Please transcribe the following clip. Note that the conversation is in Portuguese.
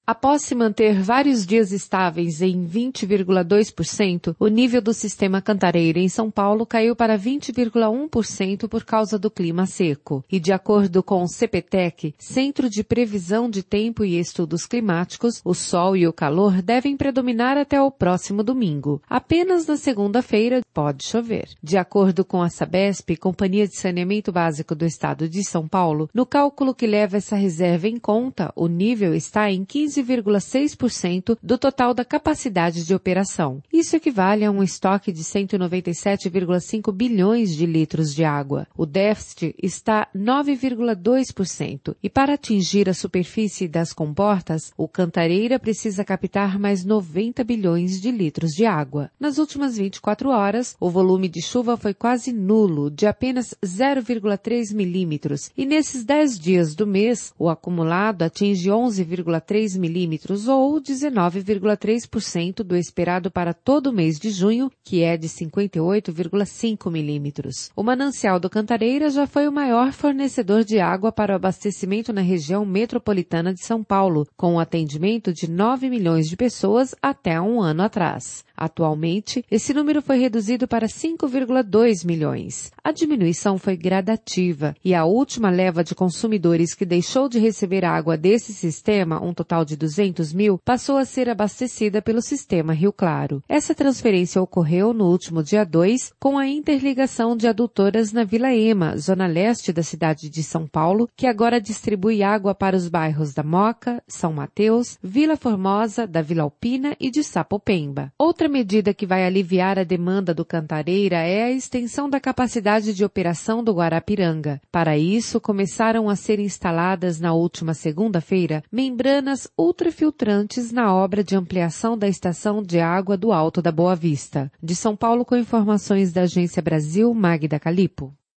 Após se manter vários dias estáveis em 20,2%, o nível do sistema Cantareira em São Paulo caiu para 20,1% por causa do clima seco. E de acordo com o CPTEC, Centro de Previsão de Tempo e Estudos Climáticos, o sol e o calor devem predominar até o próximo domingo. Apenas na segunda-feira pode chover. De acordo com a Sabesp, Companhia de Saneamento Básico do Estado de São Paulo, no cálculo que leva essa reserva em conta, o nível está em 15,6% do total da capacidade de operação. Isso equivale a um estoque de 197,5 bilhões de litros de água. O déficit está 9,2% e para atingir a superfície das comportas, o Cantareira precisa captar mais 90 bilhões de litros de água. Nas últimas 24 horas, o volume de chuva foi quase nulo, de apenas 0,3 milímetros, e nesses 10 dias do mês, o acumulado atinge 11,3 milímetros ou 19,3% do esperado para todo o mês de junho, que é de 58,5 milímetros. O manancial do Cantareira já foi o maior fornecedor de água para o abastecimento na região metropolitana de São Paulo, com o atendimento de 9 milhões de pessoas até um ano atrás. Atualmente, esse número foi reduzido para 5,2 milhões. A diminuição foi gradativa e a última leva de consumidores que deixou de receber água desse sistema, um total de 200 mil, passou a ser abastecida pelo sistema Rio Claro. Essa transferência ocorreu no último dia 2, com a interligação de adutoras na Vila Ema, zona leste da cidade de São Paulo, que agora distribui água para os bairros da Moca, São Mateus, Vila Formosa, da Vila Alpina e de Sapopemba. Outra medida que vai aliviar a demanda do Cantareira é a extensão da capacidade de operação do Guarapiranga. Para isso, começaram a ser instaladas na última segunda-feira membranas ultrafiltrantes na obra de ampliação da estação de água do Alto da Boa Vista. De São Paulo, com informações da Agência Brasil, Magda Calipo.